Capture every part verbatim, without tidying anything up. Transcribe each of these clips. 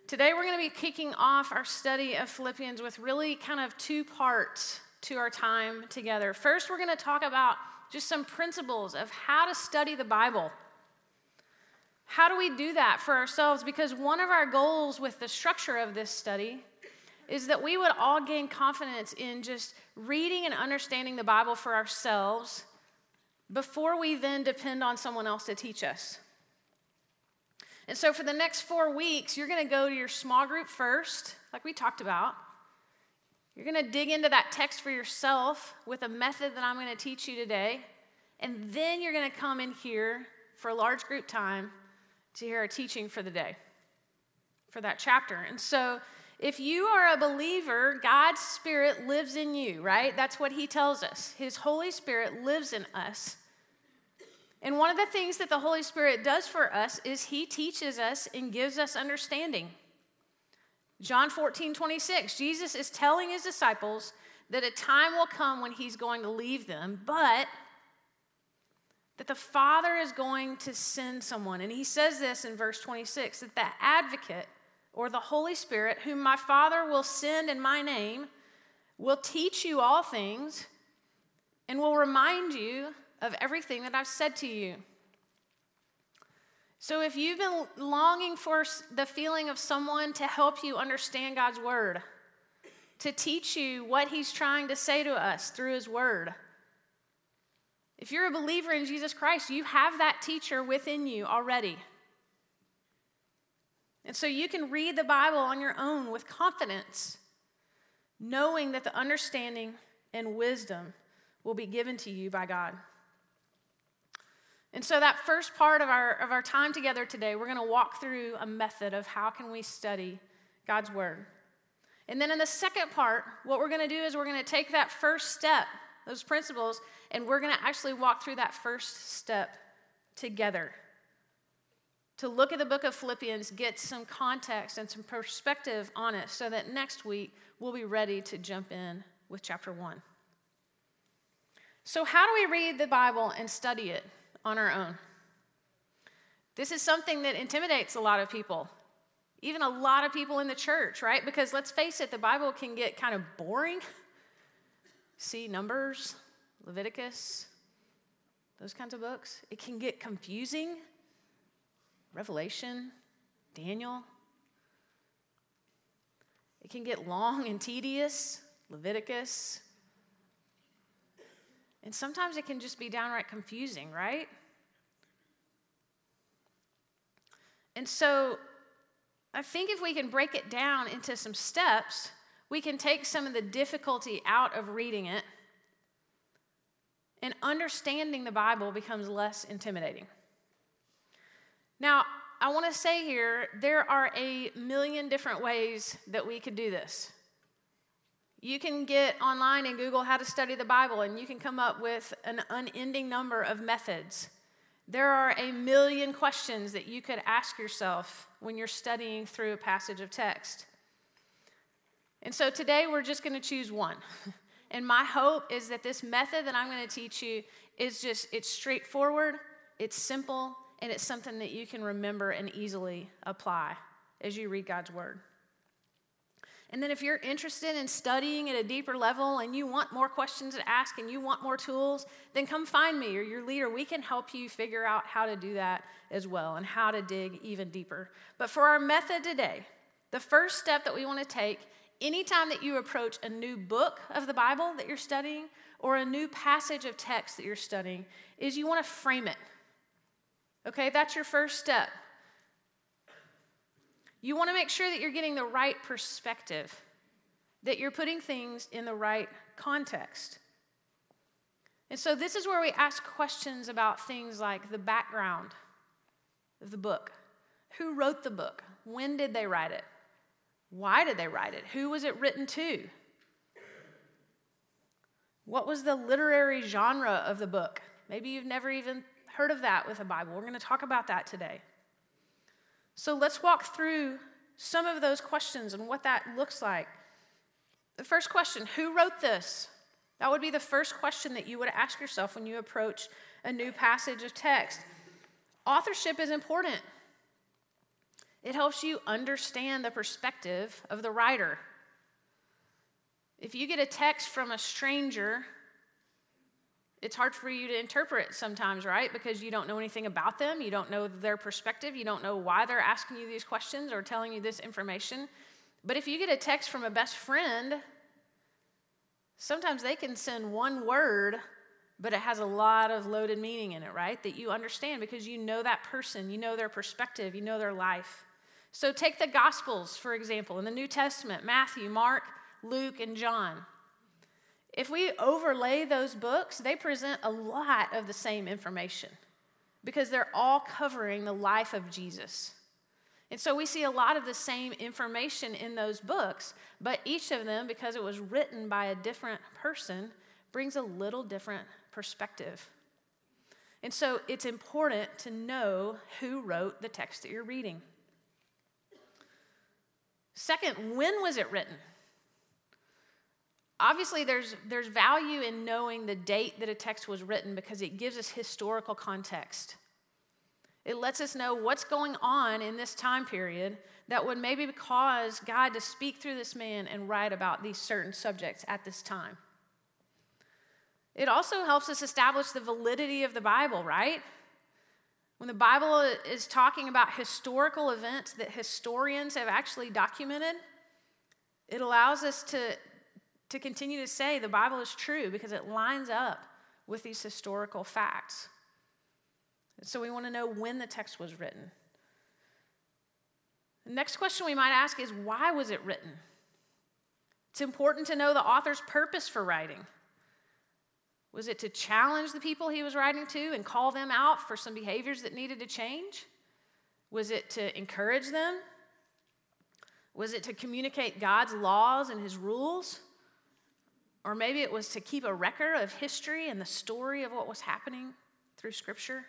Today we're going to be kicking off our study of Philippians with really kind of two parts to our time together. First, we're going to talk about just some principles of how to study the Bible. How do we do that for ourselves? Because one of our goals with the structure of this study is that we would all gain confidence in just reading and understanding the Bible for ourselves before we then depend on someone else to teach us. And so for the next four weeks, you're going to go to your small group first, like we talked about. You're going to dig into that text for yourself with a method that I'm going to teach you today. And then you're going to come in here for a large group time to hear our teaching for the day, for that chapter. And so if you are a believer, God's Spirit lives in you, right? That's what he tells us. His Holy Spirit lives in us. And one of the things that the Holy Spirit does for us is he teaches us and gives us understanding. John fourteen twenty-six, Jesus is telling his disciples that a time will come when he's going to leave them, but that the Father is going to send someone. And he says this in verse twenty-six, that the advocate, or the Holy Spirit, whom my Father will send in my name, will teach you all things and will remind you of everything that I've said to you. So if you've been longing for the feeling of someone to help you understand God's word, to teach you what he's trying to say to us through his word, if you're a believer in Jesus Christ, you have that teacher within you already. And so you can read the Bible on your own with confidence, knowing that the understanding and wisdom will be given to you by God. And so that first part of our, of our time together today, we're going to walk through a method of how can we study God's word. And then in the second part, what we're going to do is we're going to take that first step, those principles, and we're going to actually walk through that first step together to look at the book of Philippians, get some context and some perspective on it so that next week we'll be ready to jump in with chapter one. So how do we read the Bible and study it on our own? This is something that intimidates a lot of people, even a lot of people in the church, right? Because let's face it, the Bible can get kind of boring. See Numbers, Leviticus, those kinds of books. It can get confusing. Revelation, Daniel. It can get long and tedious. Leviticus. And sometimes it can just be downright confusing, right? And so I think if we can break it down into some steps, we can take some of the difficulty out of reading it, and understanding the Bible becomes less intimidating. Now, I want to say here, there are a million different ways that we could do this. You can get online and Google how to study the Bible, and you can come up with an unending number of methods. There are a million questions that you could ask yourself when you're studying through a passage of text. And so today we're just going to choose one. And my hope is that this method that I'm going to teach you is just, it's straightforward, it's simple, and it's something that you can remember and easily apply as you read God's word. And then if you're interested in studying at a deeper level and you want more questions to ask and you want more tools, then come find me or your leader. We can help you figure out how to do that as well and how to dig even deeper. But for our method today, the first step that we want to take anytime that you approach a new book of the Bible that you're studying or a new passage of text that you're studying is you want to frame it. Okay, that's your first step. You want to make sure that you're getting the right perspective, that you're putting things in the right context. And so this is where we ask questions about things like the background of the book. Who wrote the book? When did they write it? Why did they write it? Who was it written to? What was the literary genre of the book? Maybe you've never even heard of that with the Bible. We're going to talk about that today. So let's walk through some of those questions and what that looks like. The first question, who wrote this? That would be the first question that you would ask yourself when you approach a new passage of text. Authorship is important. It helps you understand the perspective of the writer. If you get a text from a stranger, it's hard for you to interpret sometimes, right? Because you don't know anything about them. You don't know their perspective. You don't know why they're asking you these questions or telling you this information. But if you get a text from a best friend, sometimes they can send one word, but it has a lot of loaded meaning in it, right? That you understand because you know that person, you know their perspective, you know their life. So take the Gospels, for example, in the New Testament, Matthew, Mark, Luke, and John. If we overlay those books, they present a lot of the same information because they're all covering the life of Jesus. And so we see a lot of the same information in those books, but each of them, because it was written by a different person, brings a little different perspective. And so it's important to know who wrote the text that you're reading. Second, when was it written? Obviously, there's, there's value in knowing the date that a text was written because it gives us historical context. It lets us know what's going on in this time period that would maybe cause God to speak through this man and write about these certain subjects at this time. It also helps us establish the validity of the Bible, right? When the Bible is talking about historical events that historians have actually documented, it allows us to to continue to say the Bible is true because it lines up with these historical facts. So we want to know when the text was written. The next question we might ask is, why was it written? It's important to know the author's purpose for writing. Was it to challenge the people he was writing to and call them out for some behaviors that needed to change? Was it to encourage them? Was it to communicate God's laws and his rules? Or maybe it was to keep a record of history and the story of what was happening through Scripture.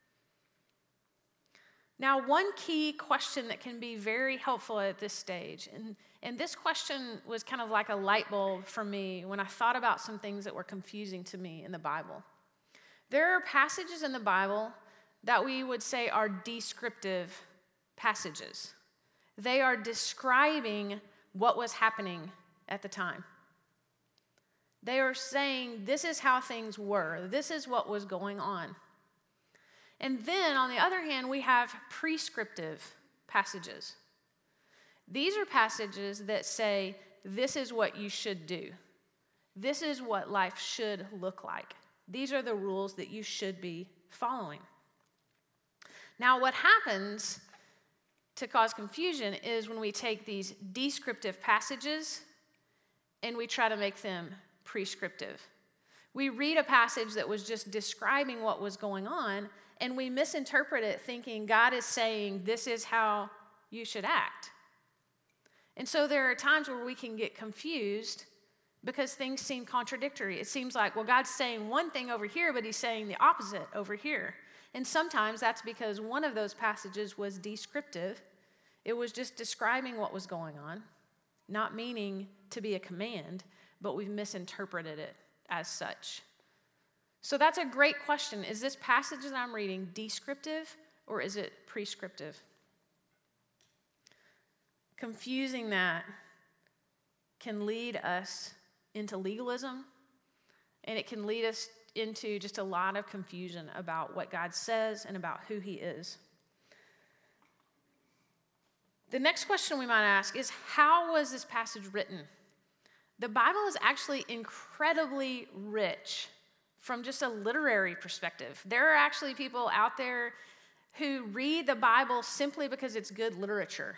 Now, one key question that can be very helpful at this stage, and, and this question was kind of like a light bulb for me when I thought about some things that were confusing to me in the Bible. There are passages in the Bible that we would say are descriptive passages. They are describing what was happening at the time. They are saying, this is how things were. This is what was going on. And then, on the other hand, we have prescriptive passages. These are passages that say, this is what you should do. This is what life should look like. These are the rules that you should be following. Now, what happens to cause confusion is when we take these descriptive passages and we try to make them prescriptive. We read a passage that was just describing what was going on, and we misinterpret it thinking God is saying this is how you should act. And so there are times where we can get confused because things seem contradictory. It seems like, well, God's saying one thing over here, but he's saying the opposite over here. And sometimes that's because one of those passages was descriptive. It was just describing what was going on, not meaning to be a command, but we've misinterpreted it as such. So that's a great question. Is this passage that I'm reading descriptive or is it prescriptive? Confusing that can lead us into legalism, and it can lead us into just a lot of confusion about what God says and about who he is. The next question we might ask is, how was this passage written? The Bible is actually incredibly rich from just a literary perspective. There are actually people out there who read the Bible simply because it's good literature.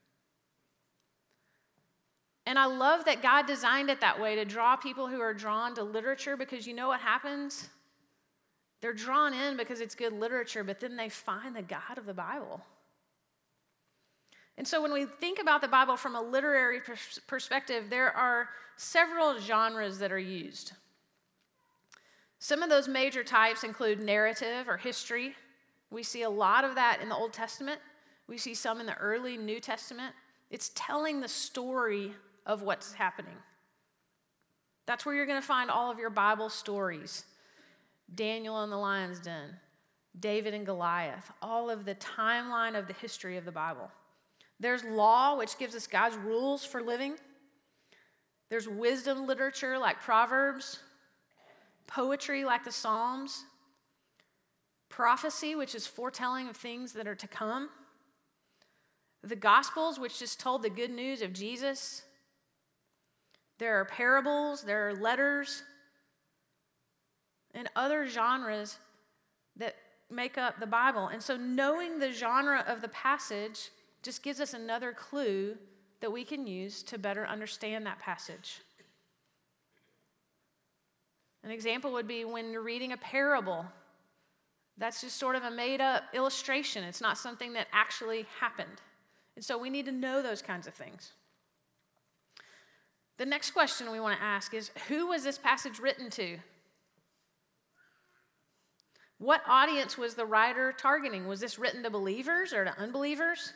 And I love that God designed it that way, to draw people who are drawn to literature, because you know what happens? They're drawn in because it's good literature, but then they find the God of the Bible. And so when we think about the Bible from a literary pers- perspective, there are several genres that are used. Some of those major types include narrative or history. We see a lot of that in the Old Testament. We see some in the early New Testament. It's telling the story of what's happening. That's where you're going to find all of your Bible stories. Daniel in the lion's den, David and Goliath, all of the timeline of the history of the Bible. There's law, which gives us God's rules for living. There's wisdom literature like Proverbs, poetry like the Psalms, prophecy, which is foretelling of things that are to come, the Gospels, which just told the good news of Jesus. There are parables, there are letters, and other genres that make up the Bible. And so knowing the genre of the passage just gives us another clue that we can use to better understand that passage. An example would be when you're reading a parable. That's just sort of a made-up illustration. It's not something that actually happened. And so we need to know those kinds of things. The next question we want to ask is, who was this passage written to? What audience was the writer targeting? Was this written to believers or to unbelievers?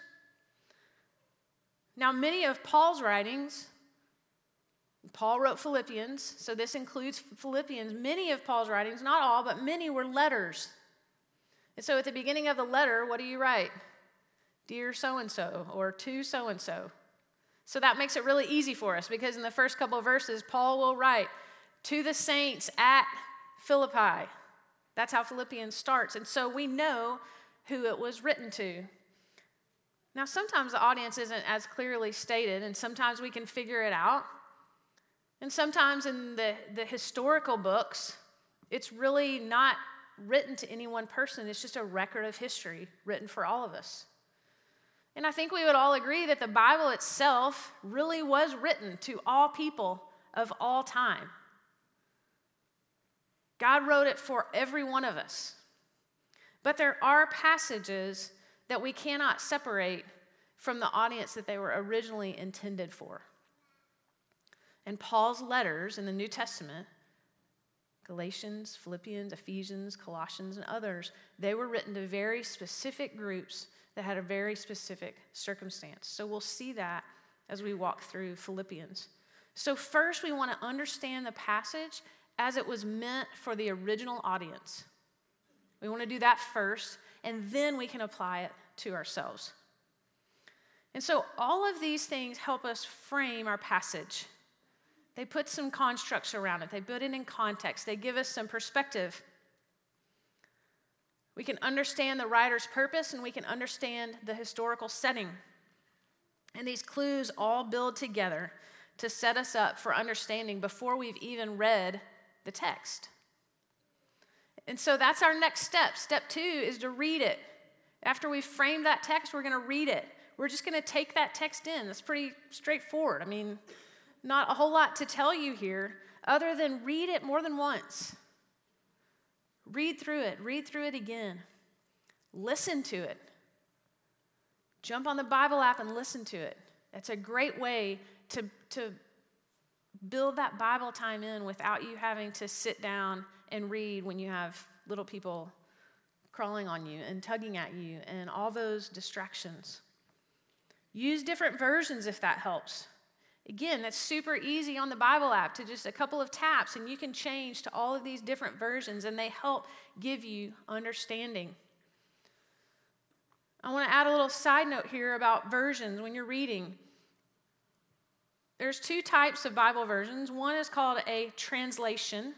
Now, many of Paul's writings, Paul wrote Philippians, so this includes Philippians. Many of Paul's writings, not all, but many were letters. And so at the beginning of the letter, what do you write? Dear so-and-so, or to so-and-so. So that makes it really easy for us, because in the first couple of verses, Paul will write, to the saints at Philippi. That's how Philippians starts. And so we know who it was written to. Now, sometimes the audience isn't as clearly stated, and sometimes we can figure it out. And sometimes in the, the historical books, it's really not written to any one person. It's just a record of history written for all of us. And I think we would all agree that the Bible itself really was written to all people of all time. God wrote it for every one of us. But there are passages that we cannot separate from the audience that they were originally intended for. And Paul's letters in the New Testament, Galatians, Philippians, Ephesians, Colossians, and others, they were written to very specific groups that had a very specific circumstance. So we'll see that as we walk through Philippians. So first, we want to understand the passage as it was meant for the original audience. We want to do that first, and then we can apply it to ourselves. And so all of these things help us frame our passage. They put some constructs around it. They put it in context. They give us some perspective. We can understand the writer's purpose, and we can understand the historical setting. And these clues all build together to set us up for understanding before we've even read the text. And so that's our next step. Step two is to read it. After we've framed that text, we're going to read it. We're just going to take that text in. It's pretty straightforward. I mean, not a whole lot to tell you here other than read it more than once. Read through it. Read through it again. Listen to it. Jump on the Bible app and listen to it. It's a great way to, to build that Bible time in without you having to sit down and read when you have little people crawling on you and tugging at you and all those distractions. Use different versions if that helps. Again, that's super easy on the Bible app to just a couple of taps, and you can change to all of these different versions, and they help give you understanding. I want to add a little side note here about versions when you're reading. There's two types of Bible versions. One is called a translation.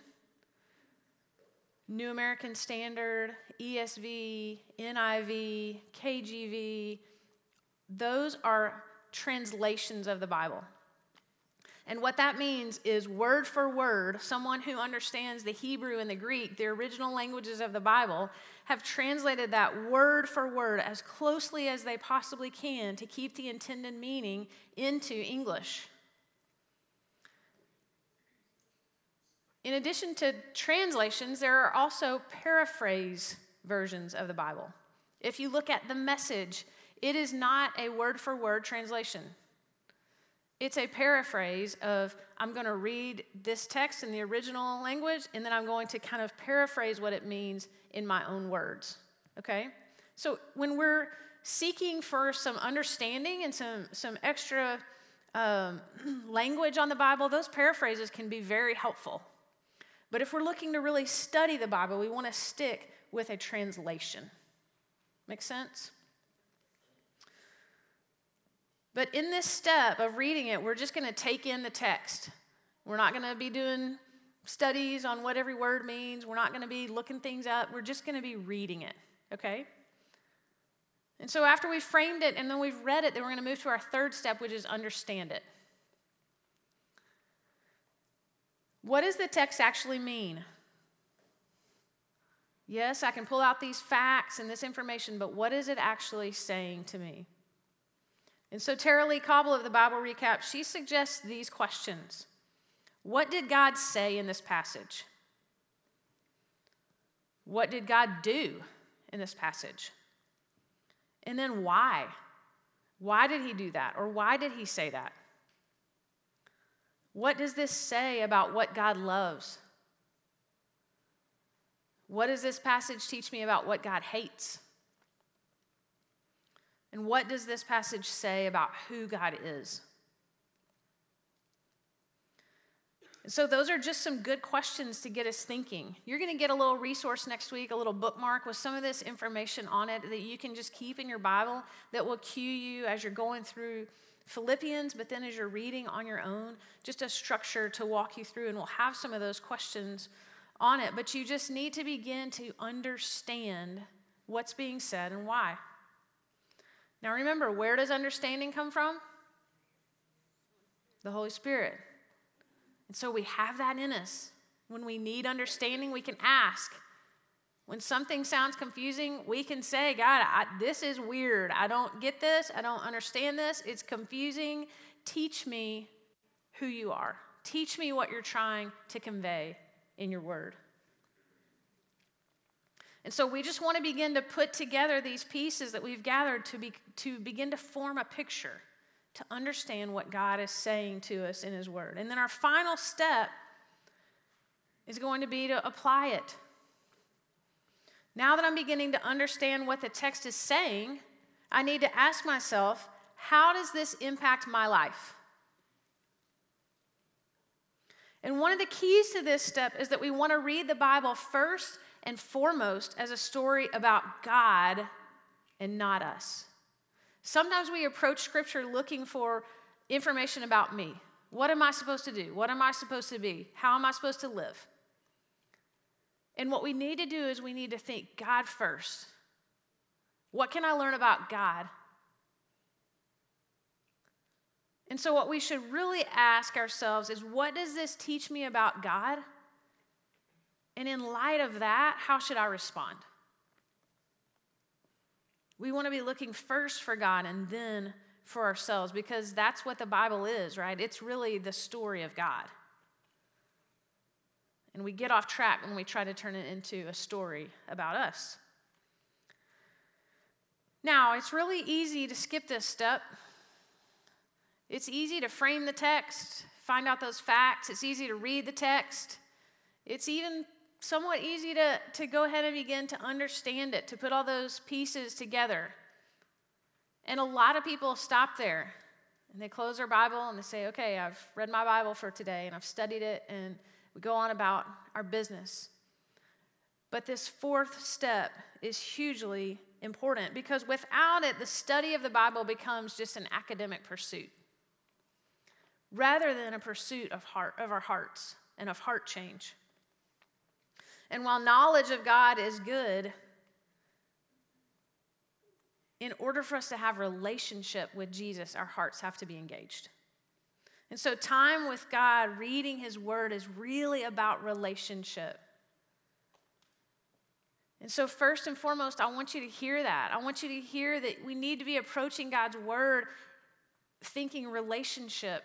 New American Standard, E S V, N I V, K J V. Those are translations of the Bible. And what that means is word for word, someone who understands the Hebrew and the Greek, the original languages of the Bible, have translated that word for word as closely as they possibly can to keep the intended meaning into English. In addition to translations, there are also paraphrase versions of the Bible. If you look at the Message, it is not a word-for-word translation. It's a paraphrase of, I'm going to read this text in the original language, and then I'm going to kind of paraphrase what it means in my own words, okay? So when we're seeking for some understanding and some, some extra um, language on the Bible, those paraphrases can be very helpful. But if we're looking to really study the Bible, we want to stick with a translation. Make sense? But in this step of reading it, we're just going to take in the text. We're not going to be doing studies on what every word means. We're not going to be looking things up. We're just going to be reading it, okay? And so after we've framed it and then we've read it, then we're going to move to our third step, which is understand it. What does the text actually mean? Yes, I can pull out these facts and this information, but what is it actually saying to me? And so Tara Lee Cobble of the Bible Recap, she suggests these questions. What did God say in this passage? What did God do in this passage? And then why? Why did he do that? Or why did he say that? What does this say about what God loves? What does this passage teach me about what God hates? And what does this passage say about who God is? And so those are just some good questions to get us thinking. You're going to get a little resource next week, a little bookmark with some of this information on it that you can just keep in your Bible that will cue you as you're going through Philippians, but then as you're reading on your own, just a structure to walk you through, and we'll have some of those questions on it. But you just need to begin to understand what's being said and why. Now remember, where does understanding come from? The Holy Spirit. And so we have that in us. When we need understanding, we can ask. When something sounds confusing, we can say, God, I, this is weird. I don't get this. I don't understand this. It's confusing. Teach me who you are. Teach me what you're trying to convey in your word. And so we just want to begin to put together these pieces that we've gathered to be, to begin to form a picture, to understand what God is saying to us in his word. And then our final step is going to be to apply it. Now that I'm beginning to understand what the text is saying, I need to ask myself, how does this impact my life? And one of the keys to this step is that we want to read the Bible first and foremost as a story about God and not us. Sometimes we approach Scripture looking for information about me. What am I supposed to do? What am I supposed to be? How am I supposed to live? And what we need to do is we need to think God first. What can I learn about God? And so what we should really ask ourselves is, what does this teach me about God? And in light of that, how should I respond? We want to be looking first for God and then for ourselves, because that's what the Bible is, right? It's really the story of God. And we get off track when we try to turn it into a story about us. Now, it's really easy to skip this step. It's easy to frame the text, find out those facts. It's easy to read the text. It's even somewhat easy to, to go ahead and begin to understand it, to put all those pieces together. And a lot of people stop there, and they close their Bible and they say, okay, I've read my Bible for today, and I've studied it, and we go on about our business. But this fourth step is hugely important, because without it, the study of the Bible becomes just an academic pursuit rather than a pursuit of heart, of our hearts and of heart change. And while knowledge of God is good, in order for us to have relationship with Jesus, our hearts have to be engaged. And so time with God, reading his word, is really about relationship. And so first and foremost, I want you to hear that. I want you to hear that we need to be approaching God's word thinking relationship.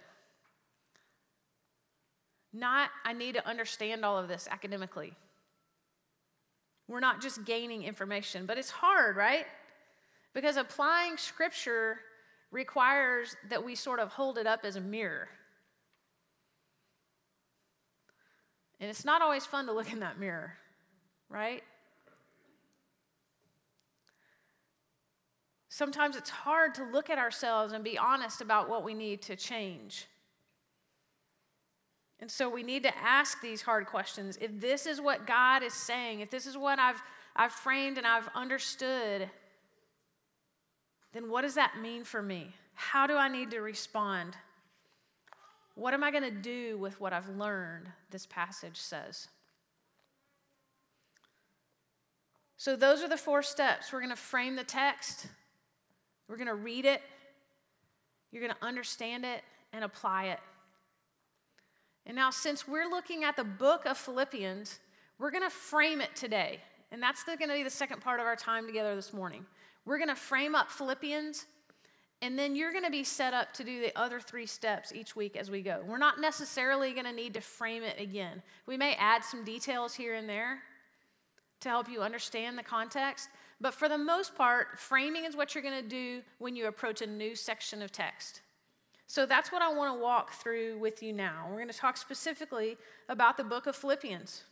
Not, I need to understand all of this academically. We're not just gaining information, but it's hard, right? Because applying Scripture requires that we sort of hold it up as a mirror. And it's not always fun to look in that mirror, right? Sometimes it's hard to look at ourselves and be honest about what we need to change. And so we need to ask these hard questions. If this is what God is saying, if this is what I've, I've framed and I've understood, then what does that mean for me? How do I need to respond? What am I going to do with what I've learned, this passage says? So those are the four steps. We're going to frame the text. We're going to read it. You're going to understand it and apply it. And now, since we're looking at the book of Philippians, we're going to frame it today. And that's going to be the second part of our time together this morning. We're going to frame up Philippians, and then you're going to be set up to do the other three steps each week as we go. We're not necessarily going to need to frame it again. We may add some details here and there to help you understand the context, but for the most part, framing is what you're going to do when you approach a new section of text. So that's what I want to walk through with you now. We're going to talk specifically about the book of Philippians.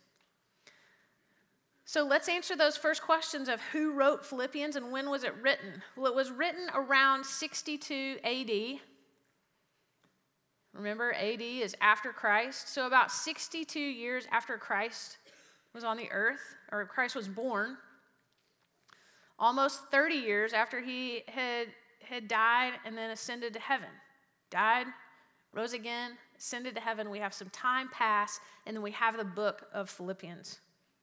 So let's answer those first questions of who wrote Philippians and when was it written. Well, it was written around sixty-two A D. Remember, A D is after Christ. So about sixty-two years after Christ was on the earth, or Christ was born. Almost thirty years after he had, had died and then ascended to heaven. Died, rose again, ascended to heaven. We have some time pass, and then we have the book of Philippians.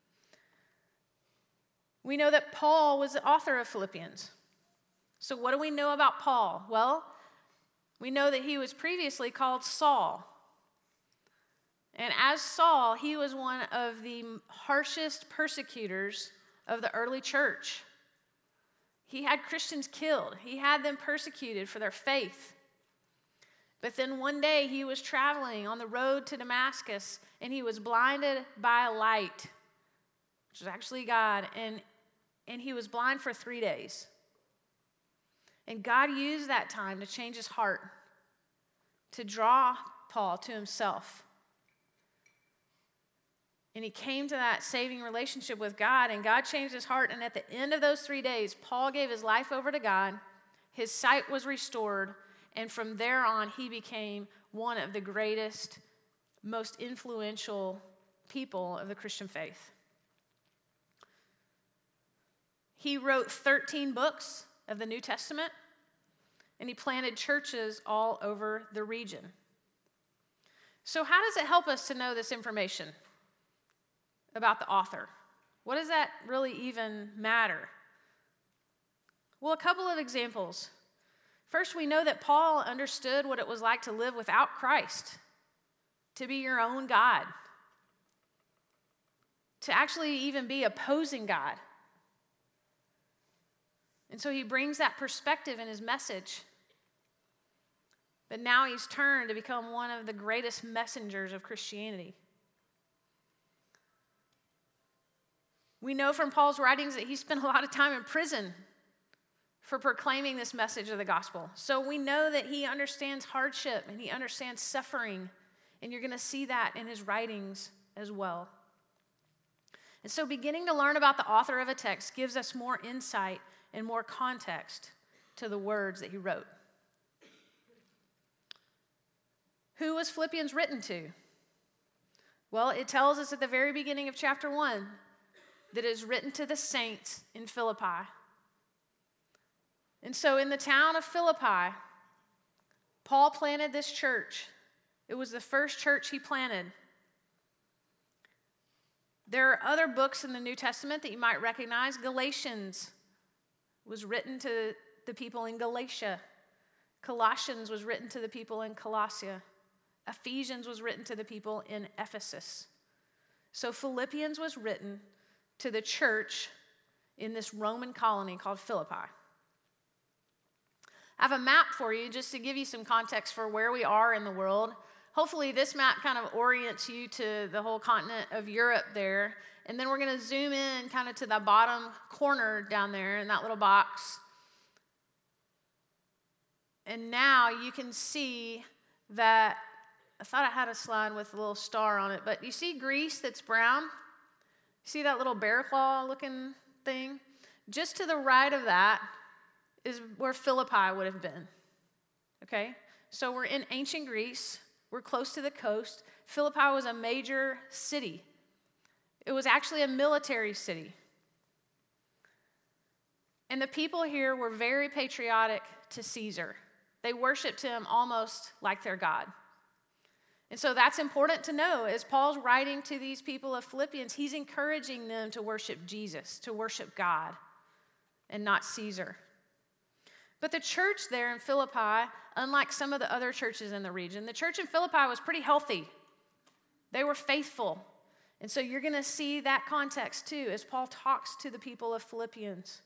We know that Paul was the author of Philippians. So what do we know about Paul? Well, we know that he was previously called Saul. And as Saul, he was one of the harshest persecutors of the early church. He had Christians killed. He had them persecuted for their faith. But then one day he was traveling on the road to Damascus, and he was blinded by a light, which was actually God, and And he was blind for three days. And God used that time to change his heart, to draw Paul to himself. And he came to that saving relationship with God, and God changed his heart. And at the end of those three days, Paul gave his life over to God. His sight was restored. And from there on, he became one of the greatest, most influential people of the Christian faith. He wrote thirteen books of the New Testament, and he planted churches all over the region. So how does it help us to know this information about the author? What does that really even matter? Well, a couple of examples. First, we know that Paul understood what it was like to live without Christ, to be your own God, to actually even be opposing God. And so he brings that perspective in his message. But now he's turned to become one of the greatest messengers of Christianity. We know from Paul's writings that he spent a lot of time in prison for proclaiming this message of the gospel. So we know that he understands hardship and he understands suffering. And you're going to see that in his writings as well. And so beginning to learn about the author of a text gives us more insight and more context to the words that he wrote. Who was Philippians written to? Well, it tells us at the very beginning of chapter one that it is written to the saints in Philippi. And so in the town of Philippi, Paul planted this church. It was the first church he planted. There are other books in the New Testament that you might recognize. Galatians was written to the people in Galatia. Colossians was written to the people in Colossia. Ephesians was written to the people in Ephesus. So Philippians was written to the church in this Roman colony called Philippi. I have a map for you just to give you some context for where we are in the world. Hopefully this map kind of orients you to the whole continent of Europe there. And then we're going to zoom in kind of to the bottom corner down there in that little box. And now you can see that, I thought I had a slide with a little star on it, but you see Greece that's brown? See that little bear claw looking thing? Just to the right of that is where Philippi would have been. Okay? So we're in ancient Greece. We're close to the coast. Philippi was a major city. It was actually a military city. And the people here were very patriotic to Caesar. They worshiped him almost like their God. And so that's important to know. As Paul's writing to these people of Philippians, he's encouraging them to worship Jesus, to worship God, and not Caesar. But the church there in Philippi, unlike some of the other churches in the region, the church in Philippi was pretty healthy. They were faithful. And so you're going to see that context too as Paul talks to the people of Philippians.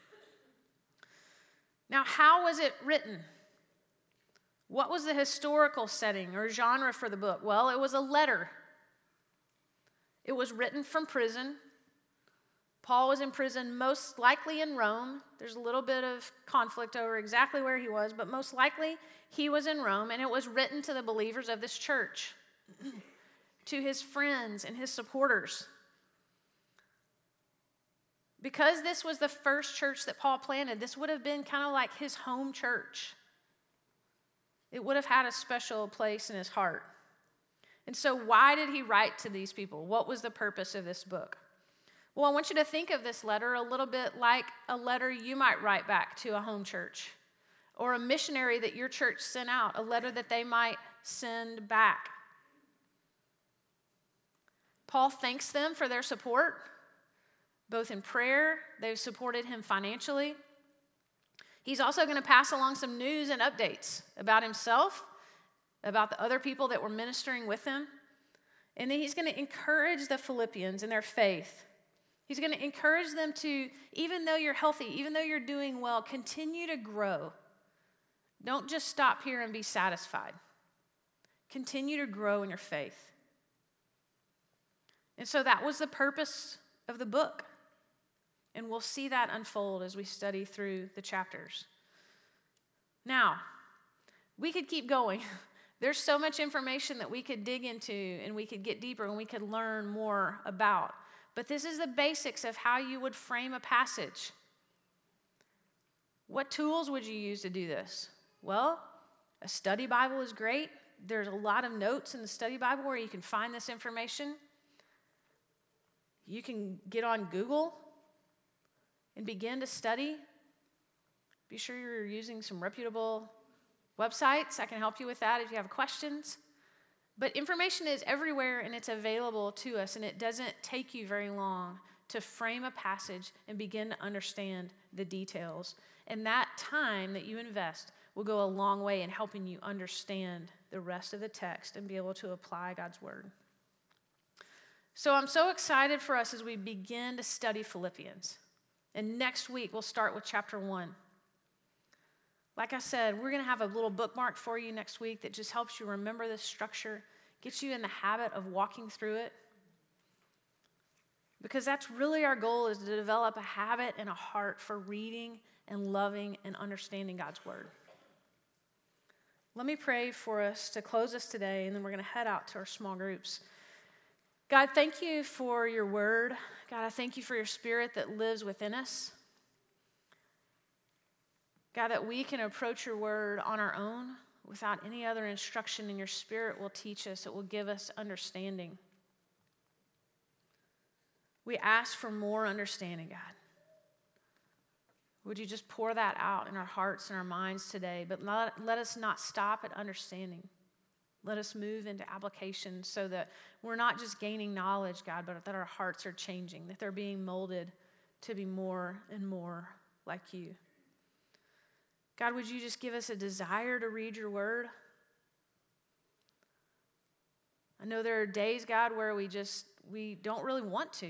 Now, how was it written? What was the historical setting or genre for the book? Well, it was a letter. It was written from prison. Paul was in prison, most likely in Rome. There's a little bit of conflict over exactly where he was, but most likely he was in Rome, and it was written to the believers of this church, to his friends and his supporters. Because this was the first church that Paul planted, this would have been kind of like his home church. It would have had a special place in his heart. And so why did he write to these people? What was the purpose of this book? Well, I want you to think of this letter a little bit like a letter you might write back to a home church or a missionary that your church sent out, a letter that they might send back. Paul thanks them for their support, both in prayer. They've supported him financially. He's also going to pass along some news and updates about himself, about the other people that were ministering with him. And then he's going to encourage the Philippians in their faith. He's going to encourage them to, even though you're healthy, even though you're doing well, continue to grow. Don't just stop here and be satisfied. Continue to grow in your faith. And so that was the purpose of the book. And we'll see that unfold as we study through the chapters. Now, we could keep going. There's so much information that we could dig into and we could get deeper and we could learn more about. But this is the basics of how you would frame a passage. What tools would you use to do this? Well, a study Bible is great. There's a lot of notes in the study Bible where you can find this information. You can get on Google and begin to study. Be sure you're using some reputable websites. I can help you with that if you have questions. But information is everywhere and it's available to us, and it doesn't take you very long to frame a passage and begin to understand the details. And that time that you invest will go a long way in helping you understand the rest of the text and be able to apply God's word. So I'm so excited for us as we begin to study Philippians. And next week, we'll start with chapter one. Like I said, we're going to have a little bookmark for you next week that just helps you remember this structure, gets you in the habit of walking through it. Because that's really our goal, is to develop a habit and a heart for reading and loving and understanding God's word. Let me pray for us to close us today, and then we're going to head out to our small groups. God, thank you for your word. God, I thank you for your spirit that lives within us. God, that we can approach your word on our own without any other instruction, and your spirit will teach us. It will give us understanding. We ask for more understanding, God. Would you just pour that out in our hearts and our minds today? But let, let us not stop at understanding. Let us move into application so that we're not just gaining knowledge, God, but that our hearts are changing, that they're being molded to be more and more like you. God, would you just give us a desire to read your word? I know there are days, God, where we just, we don't really want to.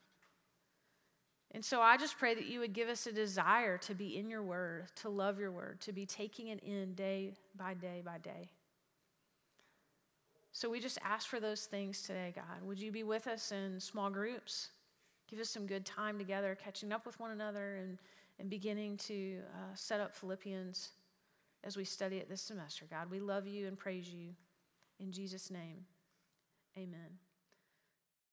And so I just pray that you would give us a desire to be in your word, to love your word, to be taking it in day by day by day. So we just ask for those things today, God. Would you be with us in small groups? Give us some good time together, catching up with one another and, and beginning to uh, set up Philippians as we study it this semester. God, we love you and praise you. In Jesus' name, amen.